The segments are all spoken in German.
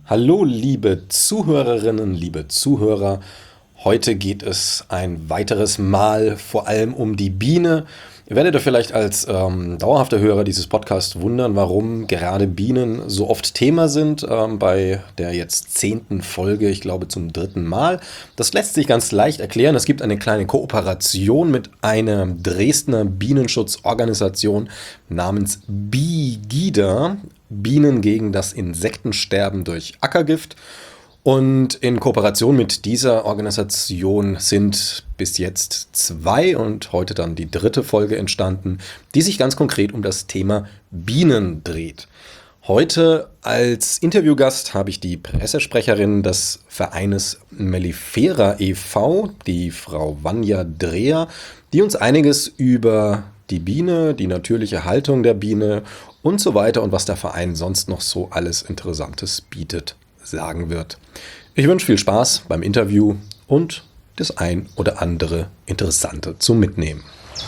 Hallo, liebe Zuhörerinnen, liebe Zuhörer. Heute geht es ein weiteres Mal vor allem um die Biene. Ihr werdet euch vielleicht als dauerhafter Hörer dieses Podcasts wundern, warum gerade Bienen so oft Thema sind bei der jetzt 10. Folge, ich glaube zum 3. Mal. Das lässt sich ganz leicht erklären. Es gibt eine kleine Kooperation mit einer Dresdner Bienenschutzorganisation namens BIGIDA, Bienen gegen das Insektensterben durch Ackergift. Und in Kooperation mit dieser Organisation sind bis jetzt 2 und heute dann die 3. Folge entstanden, die sich ganz konkret um das Thema Bienen dreht. Heute als Interviewgast habe ich die Pressesprecherin des Vereines Mellifera e.V., die Frau Vanja Dreher, die uns einiges über die Biene, die natürliche Haltung der Biene und so weiter und was der Verein sonst noch so alles Interessantes bietet, sagen wird. Ich wünsche viel Spaß beim Interview und das ein oder andere Interessante zum Mitnehmen.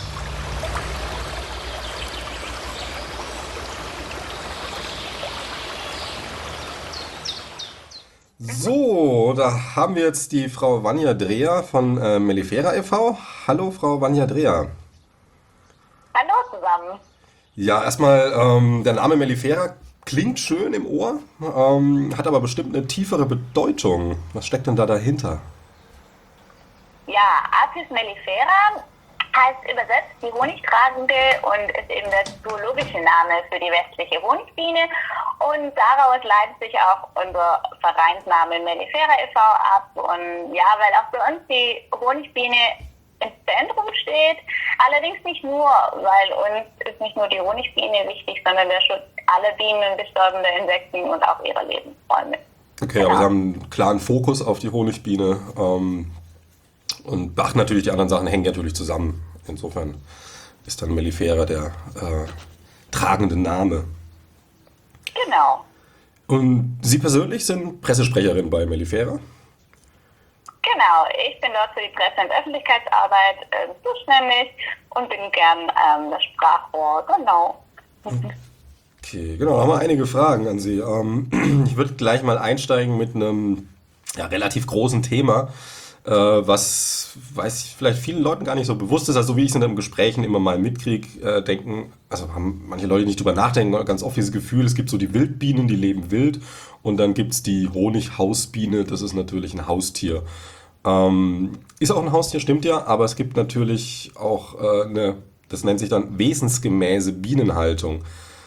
So, da haben wir jetzt die Frau Vanja Dreher von Mellifera e.V. Hallo, Frau Vanja Dreher. Hallo zusammen. Ja, erstmal der Name Mellifera klingt schön im Ohr, hat aber bestimmt eine tiefere Bedeutung. Was steckt denn da dahinter? Ja, Apis mellifera heißt übersetzt die Honigtragende und ist eben der zoologische Name für die westliche Honigbiene. Und daraus leitet sich auch unser Vereinsname Mellifera e.V. ab. Und ja, weil auch bei uns die Honigbiene im Zentrum steht. Allerdings nicht nur, weil uns ist nicht nur die Honigbiene wichtig, sondern der Schutz aller Bienen, bestäubender Insekten und auch ihrer Lebensräume. Okay, aber Sie haben einen klaren Fokus auf die Honigbiene und beachten natürlich, die anderen Sachen hängen natürlich zusammen. Insofern ist dann Mellifera der tragende Name. Genau. Und Sie persönlich sind Pressesprecherin bei Mellifera? Genau, ich bin dort für die Presse- und Öffentlichkeitsarbeit zuständig und bin gern das Sprachrohr, genau. Okay, genau, da haben wir einige Fragen an Sie. Ich würde gleich mal einsteigen mit einem relativ großen Thema, was, weiß ich, vielleicht vielen Leuten gar nicht so bewusst ist, also wie ich es in den Gesprächen immer mal mitkriege, denken, also haben manche Leute nicht drüber nachdenken, ganz oft dieses Gefühl, es gibt so die Wildbienen, die leben wild und dann gibt es die Honighausbiene, das ist natürlich ein Haustier. Ist auch ein Haustier, stimmt ja, aber es gibt natürlich auch das nennt sich dann wesensgemäße Bienenhaltung.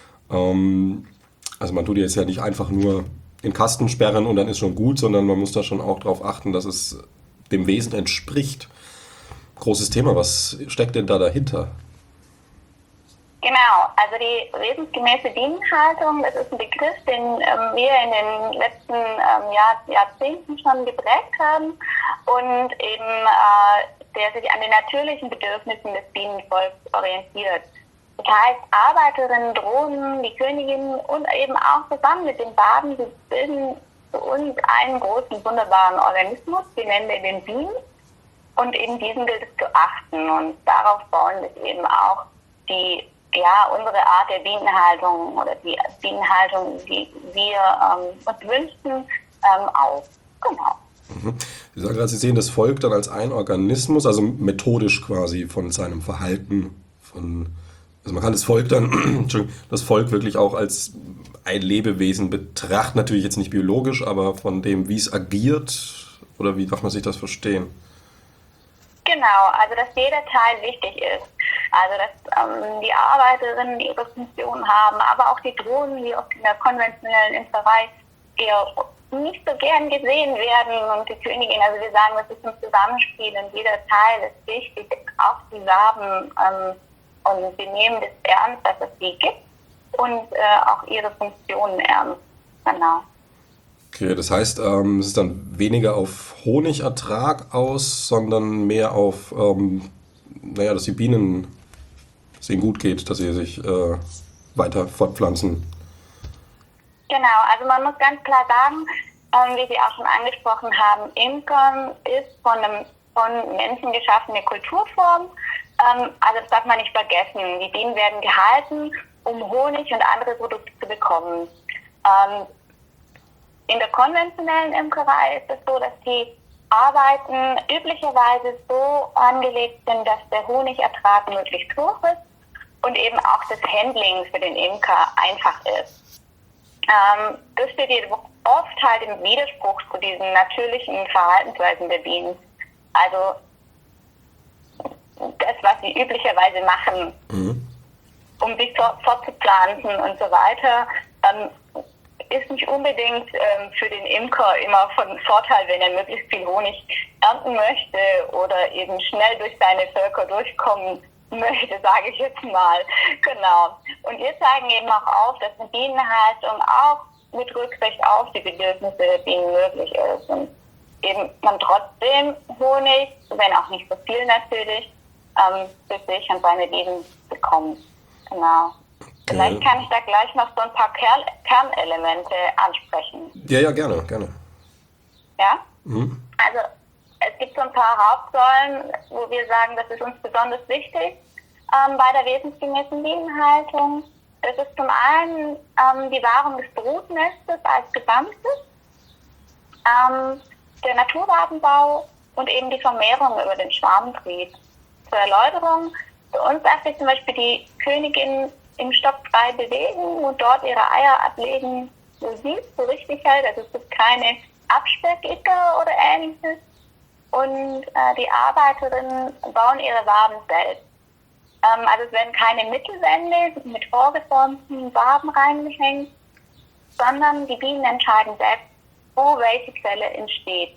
Also man tut jetzt ja nicht einfach nur in den Kasten sperren und dann ist schon gut, sondern man muss da schon auch darauf achten, dass es dem Wesen entspricht. Großes Thema, was steckt denn da dahinter? Genau, also die wesensgemäße Bienenhaltung, das ist ein Begriff, den wir in den letzten Jahrzehnten schon geprägt haben und eben der sich an den natürlichen Bedürfnissen des Bienenvolks orientiert. Das heißt, Arbeiterinnen, Drohnen, die Königinnen und eben auch zusammen mit den Waben, sie bilden für uns einen großen, wunderbaren Organismus, den nennen wir den Bienen. Und eben diesen gilt es zu achten. Und darauf bauen sich eben auch unsere Art der Bienenhaltung oder die Bienenhaltung, die wir uns wünschen, auf. Genau. Sie sagen gerade, Sie sehen das Volk dann als ein Organismus, also methodisch quasi von seinem Verhalten, also man kann das Volk dann, das Volk wirklich auch als ein Lebewesen betrachten, natürlich jetzt nicht biologisch, aber von dem, wie es agiert, oder wie darf man sich das verstehen? Genau, also dass jeder Teil wichtig ist. Also dass die Arbeiterinnen ihre Funktion haben, aber auch die Drohnen, die oft in der konventionellen Imkerei eher nicht so gern gesehen werden und die Königin, also wir sagen, das ist ein Zusammenspiel und jeder Teil ist wichtig, auch die Waben und wir nehmen das ernst, dass es die gibt und auch ihre Funktionen ernst. Genau. Okay, das heißt, es ist dann weniger auf Honigertrag aus, sondern mehr auf, dass die Bienen, dass es ihnen gut geht, dass sie sich weiter fortpflanzen. Genau, also man muss ganz klar sagen, wie Sie auch schon angesprochen haben, Imkern ist von Menschen geschaffene Kulturform. Also das darf man nicht vergessen. Die Bienen werden gehalten, um Honig und andere Produkte zu bekommen. In der konventionellen Imkerei ist es so, dass die Arbeiten üblicherweise so angelegt sind, dass der Honigertrag möglichst hoch ist und eben auch das Handling für den Imker einfach ist. Das steht jedoch oft halt im Widerspruch zu diesen natürlichen Verhaltensweisen der Bienen. Also das, was sie üblicherweise machen, um sich fortzupflanzen und so weiter, ist nicht unbedingt für den Imker immer von Vorteil, wenn er möglichst viel Honig ernten möchte oder eben schnell durch seine Völker durchkommen möchte, sage ich jetzt mal. Genau. Und wir zeigen eben auch auf, dass eine Bienenhaltung auch mit Rücksicht auf die Bedürfnisse der Bienen möglich ist. Und eben man trotzdem Honig, wenn auch nicht so viel natürlich, für sich und seine Bienen bekommt. Genau. Vielleicht kann ich da gleich noch so ein paar Kernelemente ansprechen. Ja, gerne. Ja? Also es gibt so ein paar Hauptsäulen, wo wir sagen, das ist uns besonders wichtig bei der wesensgemäßen Bienenhaltung. Das ist zum einen die Wahrung des Brutnestes als Gesamtes, der Naturgartenbau und eben die Vermehrung über den Schwarmtrieb. Zur Erläuterung, für uns darf sich zum Beispiel die Königin im Stock frei bewegen und dort ihre Eier ablegen, so sie es so richtig hält. Also es gibt keine Absperrgitter oder ähnliches. Und die Arbeiterinnen bauen ihre Waben selbst. Also es werden keine Mittelwände mit vorgeformten Waben reingehängt, sondern die Bienen entscheiden selbst, wo welche Zelle entsteht.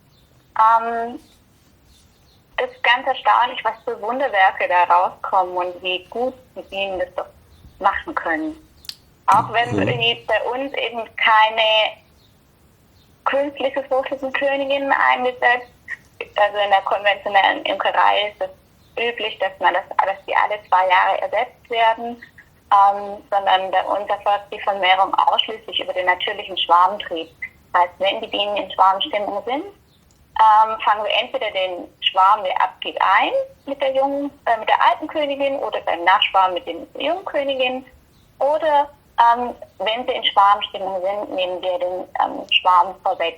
Das ist ganz erstaunlich, was für Wunderwerke da rauskommen und wie gut die Bienen das doch machen können. Auch wenn bei uns eben keine künstliche Fruchtfließenkönigin eingesetzt, also in der konventionellen Imkerei ist es üblich, dass die alle 2 Jahre ersetzt werden, sondern bei uns erfolgt die Vermehrung ausschließlich über den natürlichen Schwarmtrieb. Das heißt, wenn die Bienen in Schwarmstimmung sind, fangen wir entweder den Schwarm, der abgeht, ein mit der alten Königin oder beim Nachschwarm mit den jungen Königin. Oder wenn sie in Schwarmstimmung sind, nehmen wir den Schwarm vorweg.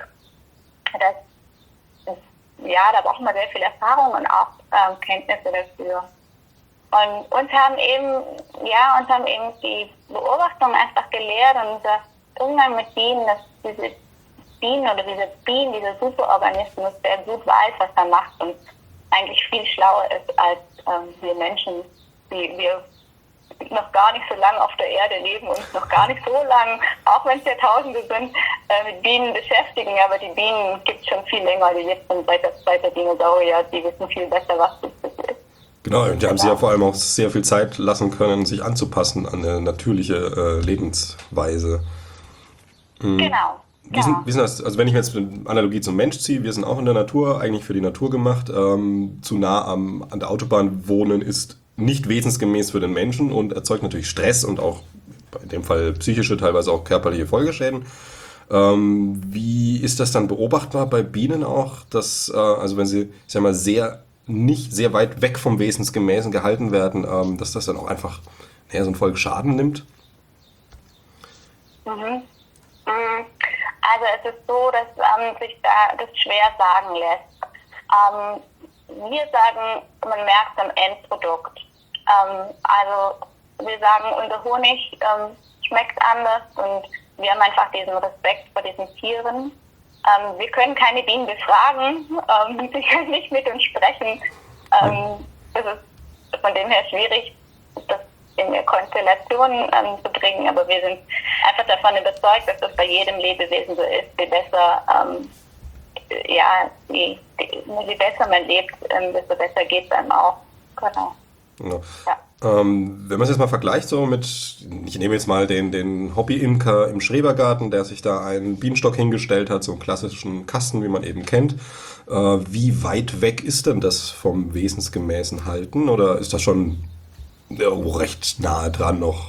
Da braucht man sehr viel Erfahrung und auch Kenntnisse dafür. Und uns haben eben die Beobachtungen einfach gelehrt und unser Umgang mit Bienen, dass diese Bienen oder dieser Superorganismus, der gut weiß, was er macht und eigentlich viel schlauer ist als wir Menschen, die wir noch gar nicht so lange auf der Erde leben und noch gar nicht so lange, auch wenn es Jahrtausende sind, mit Bienen beschäftigen. Aber die Bienen gibt es schon viel länger, die jetzt sind seit der Dinosaurier, die wissen viel besser, was das ist. Genau, und die haben sich ja vor allem auch sehr viel Zeit lassen können, sich anzupassen an eine natürliche Lebensweise. Genau. Wie sind das, also wenn ich mir jetzt eine Analogie zum Mensch ziehe, wir sind auch in der Natur, eigentlich für die Natur gemacht. Zu nah an der Autobahn wohnen ist nicht wesensgemäß für den Menschen und erzeugt natürlich Stress und auch in dem Fall psychische, teilweise auch körperliche Folgeschäden. Wie ist das dann beobachtbar bei Bienen auch, dass, also wenn sie, ich sag mal, nicht sehr weit weg vom Wesensgemäßen gehalten werden, dass das dann auch einfach so einen Folgeschaden nimmt? Also es ist so, dass sich da das schwer sagen lässt. Wir sagen, man merkt es am Endprodukt. Also wir sagen, unser Honig schmeckt anders und wir haben einfach diesen Respekt vor diesen Tieren. Wir können keine Bienen befragen, sie können nicht mit uns sprechen. Das ist von dem her schwierig, das in der Konstellation zu bringen, aber wir sind einfach davon überzeugt, dass das bei jedem Lebewesen so ist. Je besser, je besser man lebt, desto besser geht es einem auch. Genau. Ja. Ja. Wenn man es jetzt mal vergleicht, so mit, ich nehme jetzt mal den Hobby-Imker im Schrebergarten, der sich da einen Bienenstock hingestellt hat, so einen klassischen Kasten, wie man eben kennt. Wie weit weg ist denn das vom wesensgemäßen Halten? Oder ist das schon recht nahe dran noch?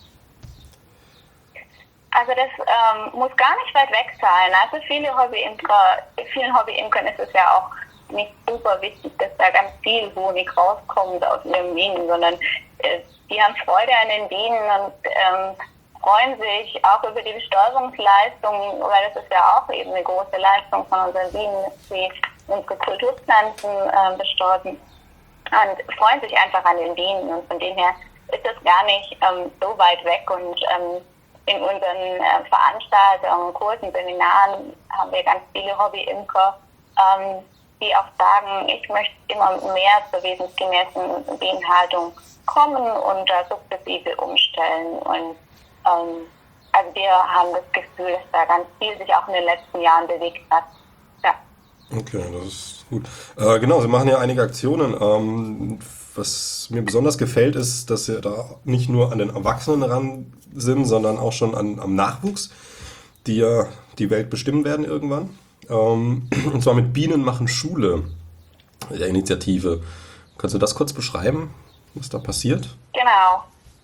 Also das muss gar nicht weit weg sein. Also vielen Hobbyimkern ist es ja auch nicht super wichtig, dass da ganz viel Honig rauskommt aus ihren Bienen, sondern die haben Freude an den Bienen und freuen sich auch über die Bestäubungsleistung, weil das ist ja auch eben eine große Leistung von unseren Bienen, dass sie unsere Kulturpflanzen bestäuben und freuen sich einfach an den Bienen. Und von dem her ist das gar nicht so weit weg. Und in unseren Veranstaltungen, Kursen, Seminaren haben wir ganz viele Hobby-Imker, die auch sagen, ich möchte immer mehr zur wesensgemäßen Bienenhaltung kommen und da sukzessive umstellen. Und also wir haben das Gefühl, dass da ganz viel sich auch in den letzten Jahren bewegt hat. Ja. Okay, das ist gut. Genau, Sie machen ja einige Aktionen. Was mir besonders gefällt, ist, dass Sie da nicht nur an den Erwachsenen ran sind, sondern auch schon am Nachwuchs, die ja die Welt bestimmen werden irgendwann. Und zwar mit Bienen machen Schule, der Initiative. Kannst du das kurz beschreiben, was da passiert? Genau.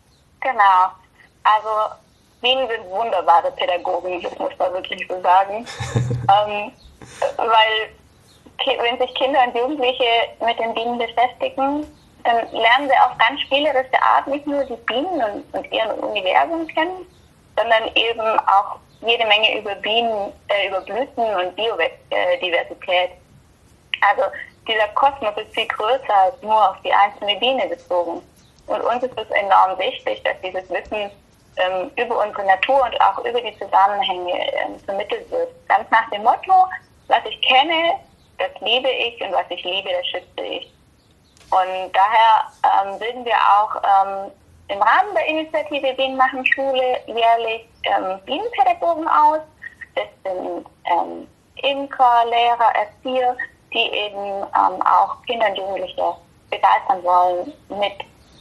Also Bienen sind wunderbare Pädagogen, das muss man wirklich so sagen. Weil wenn sich Kinder und Jugendliche mit den Bienen beschäftigen, dann lernen sie auf ganz spielerische Art nicht nur die Bienen und ihren Universum kennen, sondern eben auch jede Menge über Bienen, über Blüten und Biodiversität. Also dieser Kosmos ist viel größer als nur auf die einzelne Biene bezogen. Und uns ist es enorm wichtig, dass dieses Wissen über unsere Natur und auch über die Zusammenhänge vermittelt wird. Ganz nach dem Motto, was ich kenne, das liebe ich und was ich liebe, das schütze ich. Und daher bilden wir auch im Rahmen der Initiative Bienen machen Schule jährlich Bienenpädagogen aus. Das sind Imker, Lehrer, Erzieher, die eben auch Kinder und Jugendliche begeistern wollen mit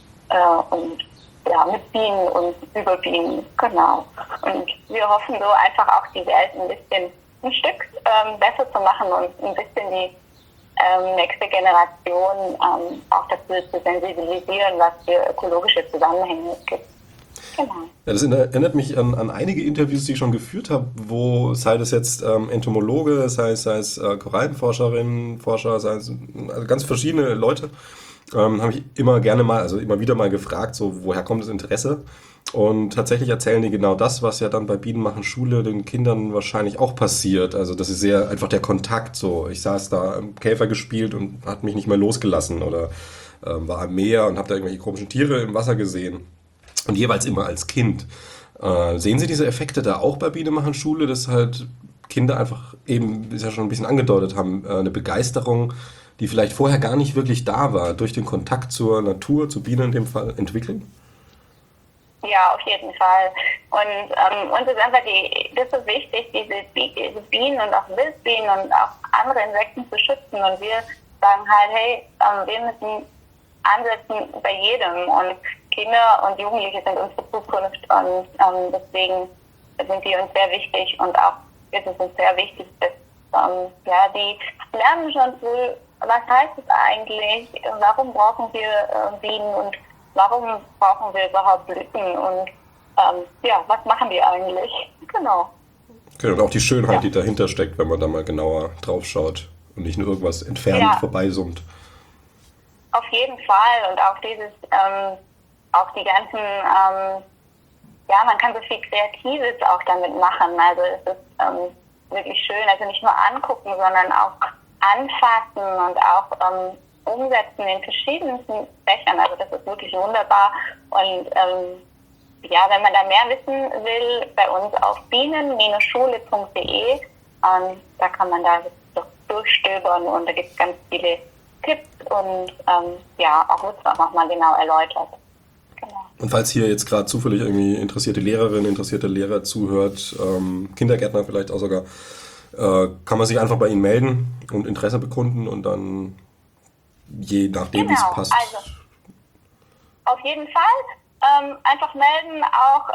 Bienen und über Bienen. Genau. Und wir hoffen so einfach auch die Welt ein Stück besser zu machen und ein bisschen die nächste Generation auch dafür zu sensibilisieren, was für ökologische Zusammenhänge es gibt. Genau. Ja, das erinnert mich an einige Interviews, die ich schon geführt habe, wo, sei das jetzt Entomologe, sei es Korallenforscherinnen, Forscher, sei es also ganz verschiedene Leute, habe ich immer wieder mal gefragt, so woher kommt das Interesse? Und tatsächlich erzählen die genau das, was ja dann bei Bienen machen Schule den Kindern wahrscheinlich auch passiert. Also das ist sehr einfach der Kontakt so. Ich saß da im Käfer gespielt und hat mich nicht mehr losgelassen oder war am Meer und habe da irgendwelche komischen Tiere im Wasser gesehen. Und jeweils immer als Kind. Sehen Sie diese Effekte da auch bei Bienen machen Schule, dass halt Kinder einfach eben, wie Sie ja schon ein bisschen angedeutet haben, eine Begeisterung, die vielleicht vorher gar nicht wirklich da war, durch den Kontakt zur Natur, zu Bienen in dem Fall entwickeln? Ja, auf jeden Fall. Und uns ist einfach das ist wichtig, diese Bienen und auch Wildbienen und auch andere Insekten zu schützen. Und wir sagen halt, hey, wir müssen ansetzen bei jedem. Und Kinder und Jugendliche sind unsere Zukunft. Und deswegen sind die uns sehr wichtig. Und auch ist es uns sehr wichtig, dass die lernen schon wohl, was heißt es eigentlich, warum brauchen wir Bienen und warum brauchen wir überhaupt Blüten und was machen die eigentlich? Genau. Okay, und auch die Schönheit, die dahinter steckt, wenn man da mal genauer drauf schaut und nicht nur irgendwas entfernt vorbeisummt. Auf jeden Fall und auch dieses, auch die ganzen, man kann so viel Kreatives auch damit machen. Also es ist wirklich schön, also nicht nur angucken, sondern auch anfassen und auch umsetzen in verschiedensten Fächern. Also das ist wirklich wunderbar. Und wenn man da mehr wissen will, bei uns auf bienen-schule.de, da kann man da durchstöbern und da gibt es ganz viele Tipps und auch wird es auch nochmal genau erläutert. Genau. Und falls hier jetzt gerade zufällig irgendwie interessierte Lehrer zuhört, Kindergärtner vielleicht auch sogar, kann man sich einfach bei Ihnen melden und Interesse bekunden und dann je nachdem, wie es passt. Also auf jeden Fall einfach melden,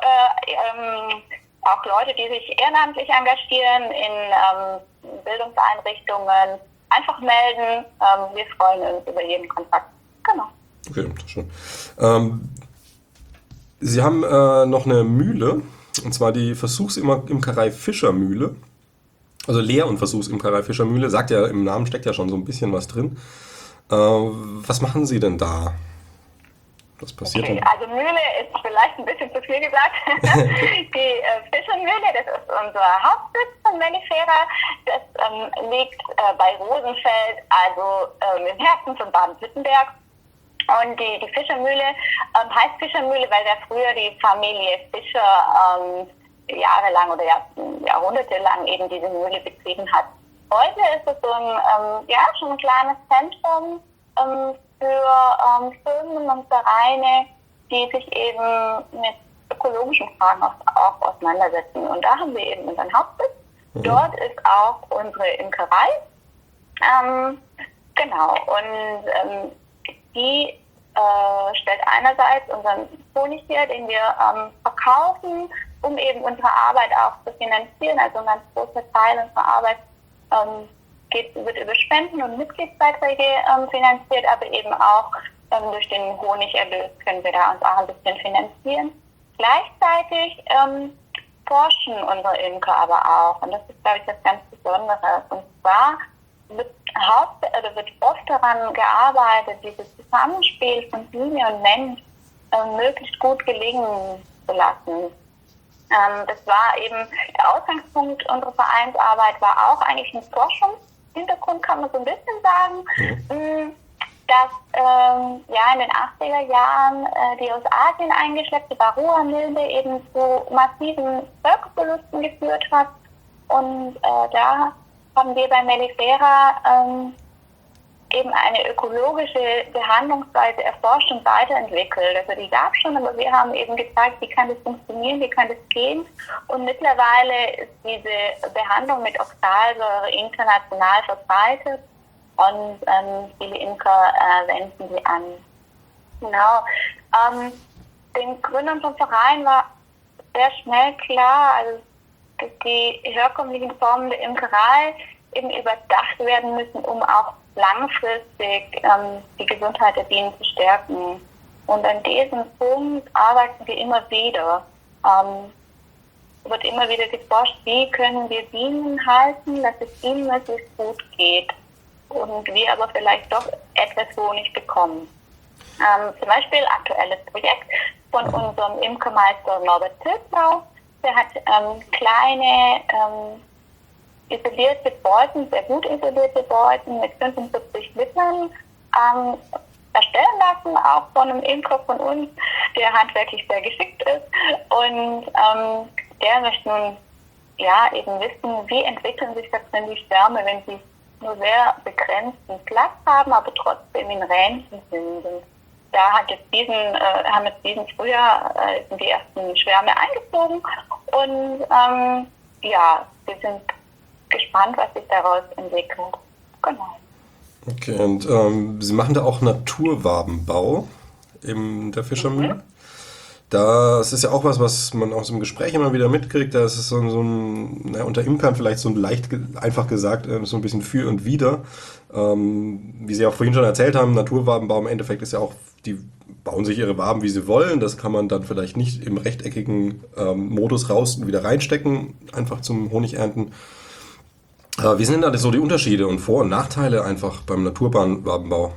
auch Leute, die sich ehrenamtlich engagieren in Bildungseinrichtungen, einfach melden. Wir freuen uns über jeden Kontakt. Genau. Okay, schön. Sie haben noch eine Mühle, und zwar die Versuchsimkerei Fischermühle. Also Lehr- und Versuchsimkerei Fischermühle, sagt ja, im Namen steckt ja schon so ein bisschen was drin. Was machen Sie denn da? Was passiert Okay, denn? also Mühle ist vielleicht ein bisschen zu viel gesagt. Die Fischermühle, das ist unser Hauptsitz von Mellifera. Das liegt bei Rosenfeld, also im Herzen von Baden-Württemberg. Und die Fischermühle heißt Fischermühle, weil da früher die Familie Fischer jahrelang oder jahrhundertelang eben diese Mühle betrieben hat. Heute ist es so ein, schon ein kleines Zentrum für Firmen und Vereine, die sich eben mit ökologischen Fragen auch auseinandersetzen. Und da haben wir eben unseren Hauptsitz. Dort ist auch unsere Imkerei. Genau, und die stellt einerseits unseren Honig her, den wir verkaufen, um eben unsere Arbeit auch zu finanzieren. Also ein ganz großer Teil unserer Arbeit wird über Spenden und Mitgliedsbeiträge finanziert, aber eben auch durch den Honigerlös können wir da uns auch ein bisschen finanzieren. Gleichzeitig forschen unsere Imker aber auch, und das ist, glaube ich, das ganz Besondere. Und zwar wird oft daran gearbeitet, dieses Zusammenspiel von Biene und Mensch möglichst gut gelingen zu lassen. Das war eben der Ausgangspunkt unserer Vereinsarbeit, war auch eigentlich ein Forschungshintergrund, kann man so ein bisschen sagen, dass in den 80er Jahren die aus Asien eingeschleppte Varroa-Milbe eben zu massiven Völkerverlusten geführt hat. Und da haben wir bei Mellifera eben eine ökologische Behandlungsweise erforscht und weiterentwickelt. Also die gab es schon, aber wir haben eben gezeigt, wie kann das funktionieren, wie kann das gehen. Und mittlerweile ist diese Behandlung mit Oxalsäure international verbreitet und viele Imker wenden sie an. Genau. Den Gründern vom Verein war sehr schnell klar, also dass die herkömmlichen Formen der Imkerei eben überdacht werden müssen, um auch langfristig die Gesundheit der Bienen zu stärken. Und an diesem Punkt arbeiten wir immer wieder. Wird immer wieder geforscht, wie können wir Bienen halten, dass es ihnen möglichst gut geht und wir aber vielleicht doch etwas Honig bekommen. Zum Beispiel aktuelles Projekt von unserem Imkermeister Norbert Tilsau. Der hat kleine isolierte Beuten, sehr gut isolierte Beuten mit 45 Litern erstellen lassen, auch von einem Imker von uns, der handwerklich sehr geschickt ist. Und der möchte nun eben wissen, wie entwickeln sich das denn die Schwärme, wenn sie nur sehr begrenzten Platz haben, aber trotzdem in Rähnchen sind. Und da haben jetzt diesen Frühjahr sind die ersten Schwärme eingeflogen und wir sind gespannt, was sich daraus entwickelt. Genau. Okay, und Sie machen da auch Naturwabenbau in der Fischermühle? Das ist ja auch was man aus dem Gespräch immer wieder mitkriegt. Da ist es so ein unter Imkern vielleicht so ein einfach gesagt, so ein bisschen für und wider. Wie Sie auch vorhin schon erzählt haben, Naturwabenbau im Endeffekt ist ja auch, die bauen sich ihre Waben, wie sie wollen. Das kann man dann vielleicht nicht im rechteckigen Modus raus und wieder reinstecken, einfach zum Honigernten. Wie sind denn da so die Unterschiede und Vor- und Nachteile einfach beim Naturwabenbau?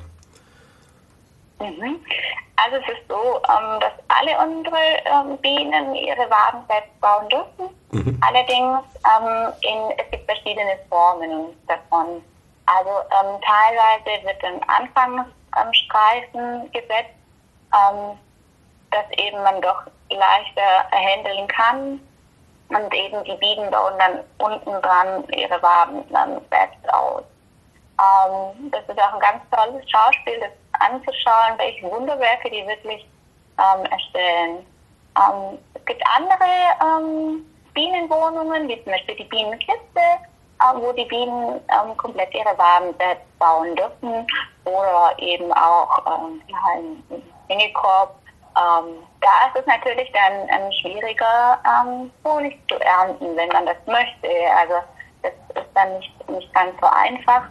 Also es ist so, dass alle unsere Bienen ihre Waben selbst bauen dürfen. Allerdings es gibt verschiedene Formen davon. Also teilweise wird ein Anfangsstreifen gesetzt, dass eben man doch leichter handeln kann. Und eben die Bienen bauen dann unten dran ihre Waben dann selbst aus. Das ist auch ein ganz tolles Schauspiel, das anzuschauen, welche Wunderwerke die wirklich erstellen. Es gibt andere Bienenwohnungen, wie zum Beispiel die Bienenkiste, wo die Bienen komplett ihre Waben selbst bauen dürfen, oder eben auch einen Hängekorb. Da ist es natürlich dann schwieriger, Honig zu ernten, wenn man das möchte. Also das ist dann nicht ganz so einfach,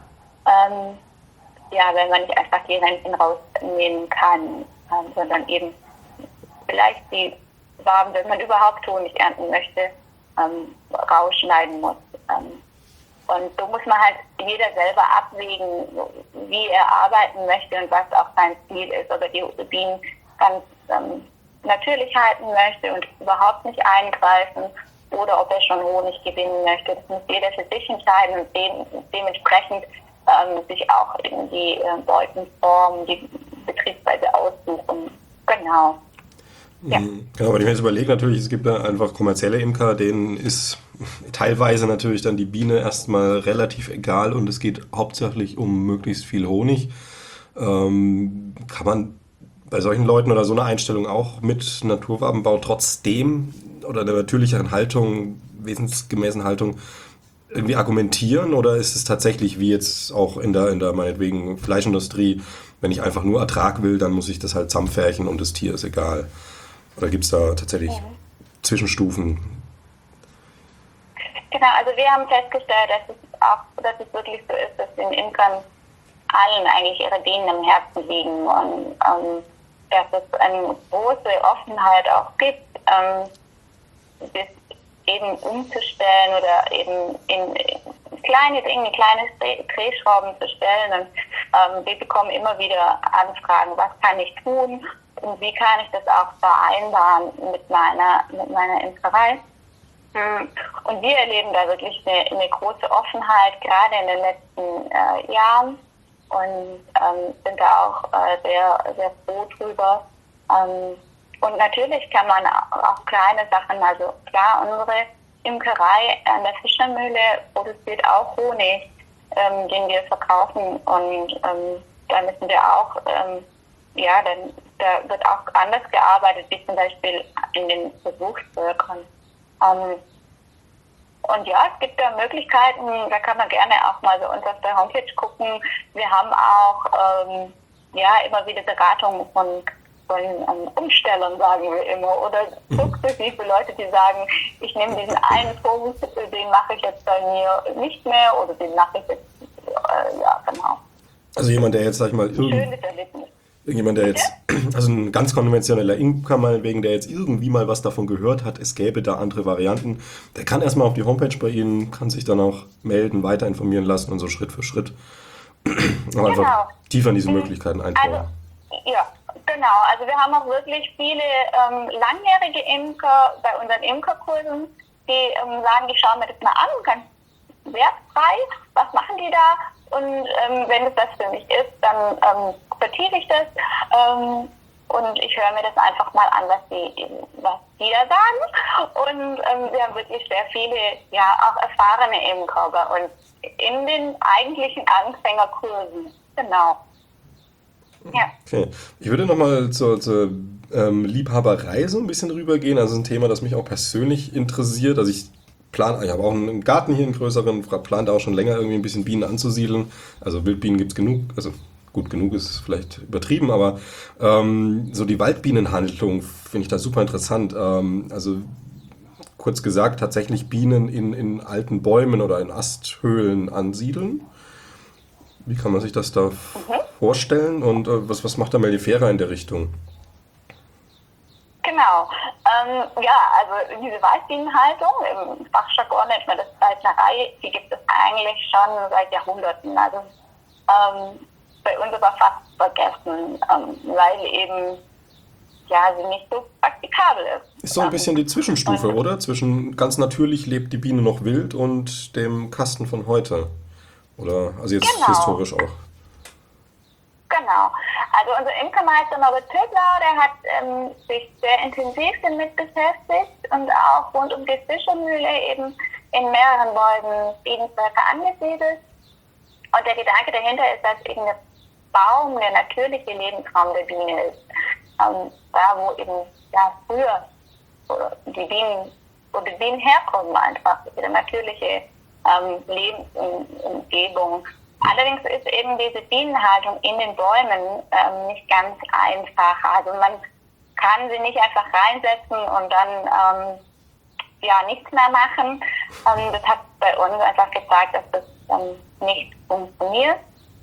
wenn man nicht einfach die Renten rausnehmen kann, sondern eben vielleicht die Waben, wenn man überhaupt Honig ernten möchte, rausschneiden muss. Und so muss man halt jeder selber abwägen, wie er arbeiten möchte und was auch sein Ziel ist. Oder die Bienen ganz natürlich halten möchte und überhaupt nicht eingreifen oder ob er schon Honig gewinnen möchte. Das muss jeder für sich entscheiden und dementsprechend sich auch in die Beutenform, die Betriebsweise aussuchen. Genau. Ja. Genau, wenn ich mir jetzt überlege, natürlich, es gibt da einfach kommerzielle Imker, denen ist teilweise natürlich dann die Biene erstmal relativ egal und es geht hauptsächlich um möglichst viel Honig. Kann man bei solchen Leuten oder so einer Einstellung auch mit Naturwabenbau trotzdem oder der natürlicheren Haltung, wesensgemäßen Haltung irgendwie argumentieren oder ist es tatsächlich wie jetzt auch in der meinetwegen Fleischindustrie, wenn ich einfach nur Ertrag will, dann muss ich das halt zusammenfärchen und das Tier ist egal? Oder gibt es da tatsächlich Zwischenstufen? Genau, also wir haben festgestellt, dass es wirklich so ist, dass den Imkern allen eigentlich ihre Bienen am Herzen liegen und dass es eine große Offenheit auch gibt, das eben umzustellen oder eben in kleine Dinge, kleine Drehschrauben zu stellen. Und wir bekommen immer wieder Anfragen, was kann ich tun und wie kann ich das auch vereinbaren mit meiner Imkerei. Und wir erleben da wirklich eine große Offenheit, gerade in den letzten Jahren und sind da auch sehr, sehr froh drüber. Und natürlich kann man auch kleine Sachen, also klar, unsere Imkerei an der Fischermühle produziert auch Honig, den wir verkaufen und da müssen wir auch, da wird auch anders gearbeitet, wie zum Beispiel in den Versuchsvölkern. Und ja, es gibt da Möglichkeiten, da kann man gerne auch mal bei uns auf der Homepage gucken. Wir haben auch immer wieder Beratungen von Umstellern, sagen wir immer, oder sukzessive Leute, die sagen, ich nehme diesen einen Punkt, den mache ich jetzt bei mir nicht mehr oder den mache ich jetzt, genau. Also jemand, der jetzt, sag ich mal, Schönes Erlebnis. Jemand, der jetzt, also ein ganz konventioneller Imker meinetwegen, der jetzt irgendwie mal was davon gehört hat, es gäbe da andere Varianten, der kann erstmal auf die Homepage bei Ihnen, kann sich dann auch melden, weiter informieren lassen und so Schritt für Schritt einfach tiefer in diese Möglichkeiten eintauchen. Also, ja, genau. Also wir haben auch wirklich viele langjährige Imker bei unseren Imkerkursen, die sagen, ich schaue mir das mal an, ganz wertfrei, was machen die da? Und wenn es das für mich ist, dann vertiefe ich das und ich höre mir das einfach mal an, was die da sagen. Und wir haben wirklich sehr viele, auch erfahrene Imker bei uns in den eigentlichen Anfängerkursen. Genau. Ja. Okay. Ich würde nochmal zur Liebhaberei so ein bisschen rübergehen. Also ein Thema, das mich auch persönlich interessiert. Also ich habe auch einen Garten hier, einen größeren, plante auch schon länger irgendwie ein bisschen Bienen anzusiedeln. Also Wildbienen gibt es genug, also gut, genug ist vielleicht übertrieben, aber so die Waldbienenhaltung finde ich da super interessant. Also kurz gesagt, tatsächlich Bienen in alten Bäumen oder in Asthöhlen ansiedeln. Wie kann man sich das da vorstellen und was macht da Mellifera in der Richtung? Genau. Also diese Waldbienenhaltung, im Fachjargon nennt man das Waldlerei, die gibt es eigentlich schon seit Jahrhunderten. Also bei uns aber fast vergessen, weil eben sie nicht so praktikabel ist. Ist so ein bisschen die Zwischenstufe, oder? Zwischen ganz natürlich lebt die Biene noch wild und dem Kasten von heute. Oder, also jetzt historisch auch. Genau. Also unser Imkermeister Norbert Töbler, der hat sich sehr intensiv damit beschäftigt und auch rund um die Fischermühle eben in mehreren Bäumen Bienenvölker angesiedelt. Und der Gedanke dahinter ist, dass eben der Baum der natürliche Lebensraum der Biene ist. Da, wo eben früher die Bienen herkommen, einfach ihre natürliche Lebensumgebung. Allerdings ist eben diese Bienenhaltung in den Bäumen nicht ganz einfach. Also man kann sie nicht einfach reinsetzen und dann nichts mehr machen. Das hat bei uns einfach gezeigt, dass das nicht funktioniert.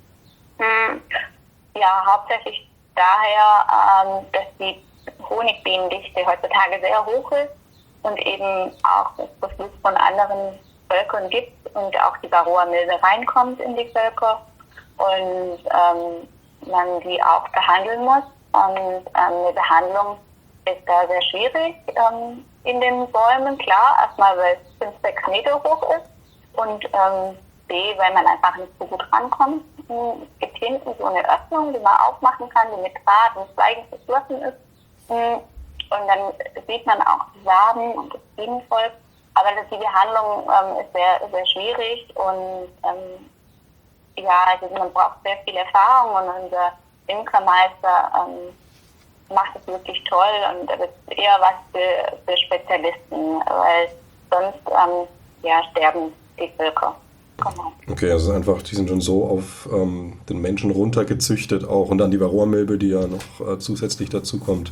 Hauptsächlich daher, dass die Honigbienendichte heutzutage sehr hoch ist und eben auch das Beflug von anderen Völkern gibt und auch die Varroa-Milbe reinkommt in die Völker und man die auch behandeln muss. und eine Behandlung ist da sehr schwierig in den Bäumen. Klar, erstmal, weil es 5, 6 Meter hoch ist und B, weil man einfach nicht so gut rankommt. Es gibt hinten so eine Öffnung, die man aufmachen kann, die mit Draht und Zweigen verschlossen ist. Und dann sieht man auch die Samen und das Bienenvolk. Aber die Behandlung ist sehr, sehr schwierig und also man braucht sehr viel Erfahrung und unser Imkermeister macht es wirklich toll und das ist eher was für Spezialisten, weil sonst sterben die Völker. Genau. Okay, also einfach, die sind schon so auf den Menschen runtergezüchtet auch und dann die Varroamilbe, die ja noch zusätzlich dazu kommt.